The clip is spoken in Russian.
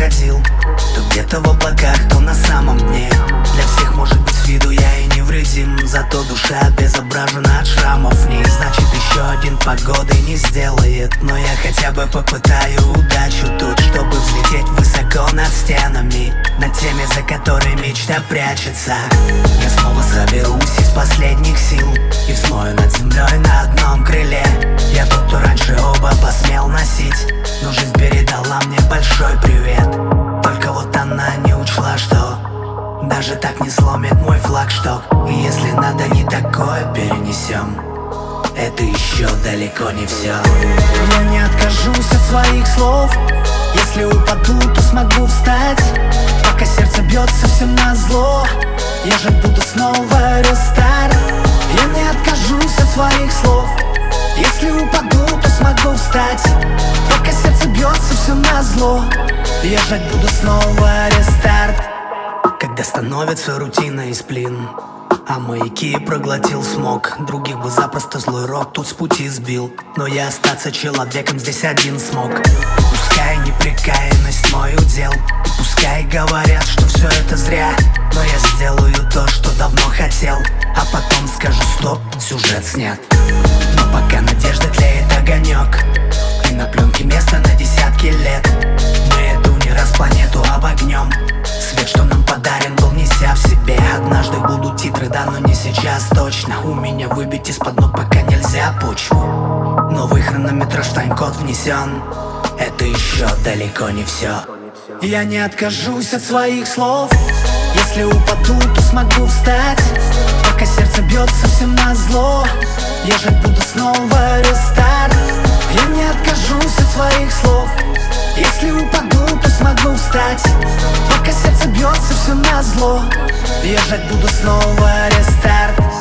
ходил, то где-то в облаках, то на самом дне. Для всех может быть с виду я и невредим, зато душа обезображена от шрамов в ней. Значит, еще один погоды не сделает, но я хотя бы попытаю удачу тут, чтобы взлететь высоко над стенами, над теми, за которой мечта прячется. Я снова соберусь из последних сил и взмою над землей на одном крыле. Я тот, кто раньше оба посмел носить, но жизнь передала мне большой привет. Только вот она не учла, что даже так не сломит мой флагшток. И если надо, не такое перенесем. Это еще далеко не все. Я не откажусь от своих слов. Если упаду, то смогу встать. Пока сердце бьется всем назло, я же буду снова рестарт. Я не откажусь от своих слов. Если упаду, то смогу встать. Пока сердце бьется всем назло, я жать буду снова рестарт. Когда становится рутина и сплин, а маяки проглотил смог. Других бы запросто злой рок тут с пути сбил, но я остаться человеком здесь один смог. Пускай непрекаянность мой удел, и пускай говорят, что все это зря, но я сделаю то, что давно хотел, а потом скажу стоп, сюжет снят. Но пока надежда тлеет огонек, и на пленке место на десятки лет. Мы эту не раз планету обогнем. Свет, что нам подарен, был неся в себе. Однажды будут титры, да, но не сейчас точно. У меня выбить из-под ног пока нельзя почву. Новый хронометраж, тайм-код внесен. Это еще далеко не все. Я не откажусь от своих слов. Если упаду, то смогу встать. Пока сердце бьется всем назло, я жить буду снова рестарт. Я не откажусь от своих слов. Если упаду, то смогу встать. Пока сердце бьется всем назло, я жать буду снова рестарт.